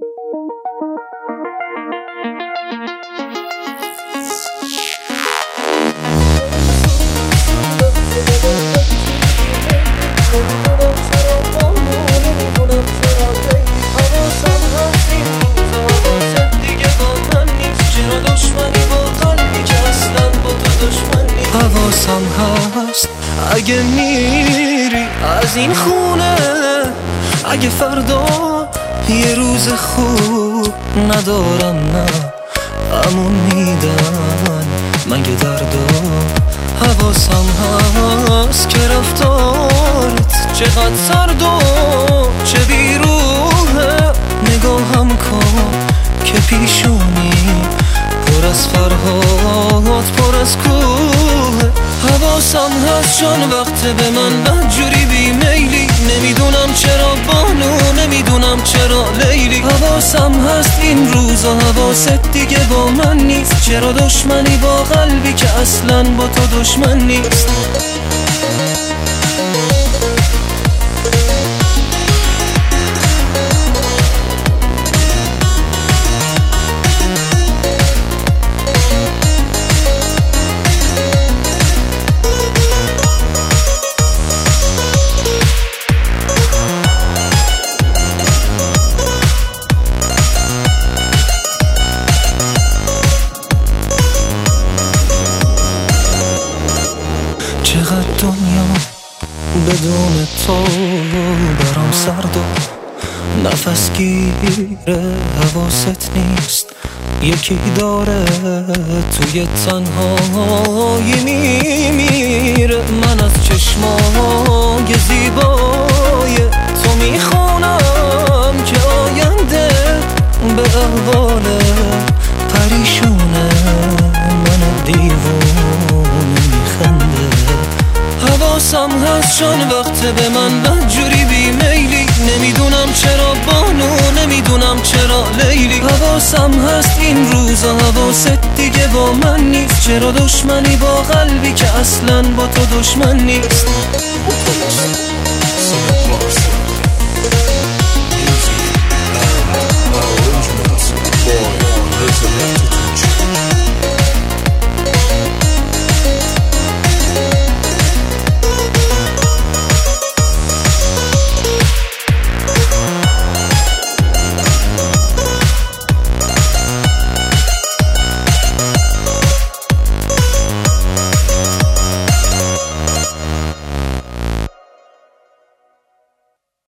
حواسم هست اگه میری از این خونه، اگه فردا یه روز خوب ندارم، نه همون میدن مگه دردا. حواسم هست که رفتارت چقدر سرد و چه بیروحه، نگاهم کن که پیشونی پر از فرهاد پر از کوه. حواسم هست چون وقت به من بدجوری بیمیلی، نمیدونم چرا بانو نمیدونم چرا لیلی. حواسم هست این روزا حواست دیگه با من نیست، چرا دشمنی با قلبی که اصلا با تو دشمن نیست. چقدر دنیا بدون تو برام سرد و نفس گیره، حواست نیست یکی داره توی تنهایی میمیره. من از چشمای زیبای تو میخونم که آینده به احوال پریشونه من دیوونه میخنده. حواسم هست چون وقت به من بدجوری بیمیلی، نمیدونم چرا بانو نمیدونم چرا لیلی. حواسم هست این روزا حواست دیگه با من نیست، چرا دشمنی با قلبی که اصلا با تو دشمن نیست.